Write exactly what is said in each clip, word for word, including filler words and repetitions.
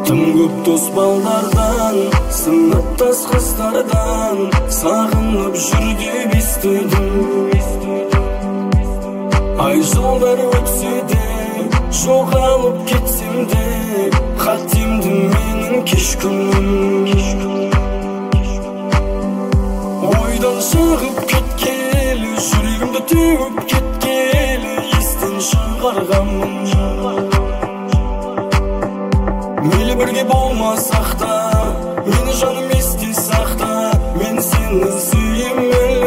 Тым көп дос балдардан, сыныптас қыздардан сағынып жүрдеп естідім. Ай жылдар өтсе де, жоғалып кетсем де, қатемді менің кеш күнім. Ойдан шығып кеткелі, жүрегімді теуіп кеткелі, естен шығарғанмын. Мейлі бірге болмасақ та, мені жаным есте сақта, мен сені сүйемелі.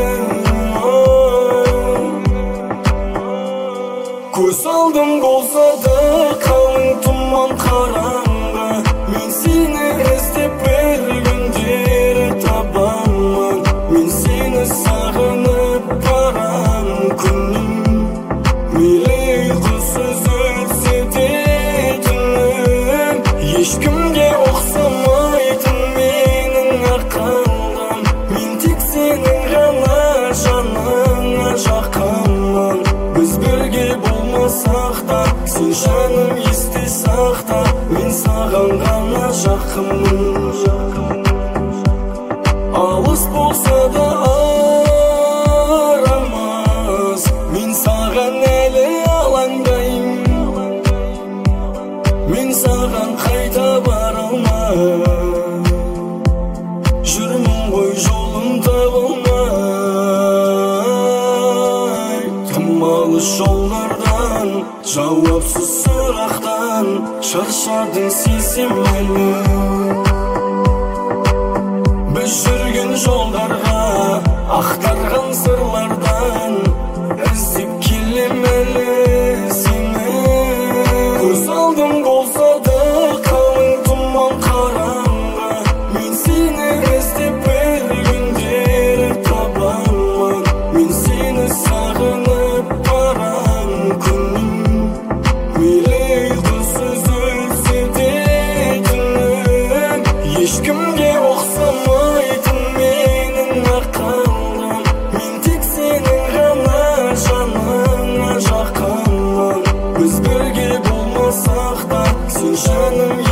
Көз алдым болса да қалың тұман қараңғы, мен сені іздеп бір күндері табамын. Мен сені сағынып барам күнім, мейлі ұйқысыз өтсе де түнім. Ешкімге ұқсамайтын менің ақылым, мен тек сенің ғана жаныңа жақынмын. Біз бірге болмасақ та, сен жаным есте сақта, мен саған ғана жақынмын. Алыс болса да арамыз, мен саған әлі алаңдаймын. Мен саған қайта бара алмай, жүрмін ғой жолым табылмай. Тым алыс жолдардан, жауапсыз сұрақтан шаршадың сезсем әлі. Біз жүрген жолдарға ақтарған сырлардан іздеп келем әлі сені. Көз алдым болса да қалың тұман қараңғы, мен сені іздеп бір күндері табамын. Мен сені сағынып барам күнім, мейлі ұйқысыз өтсе де түнім. Ешкімге ұқсамайтын менің ақылым, мен тек сенің ғана жаныңа жақынмын. Біз бірге болмасақ та, сен жаным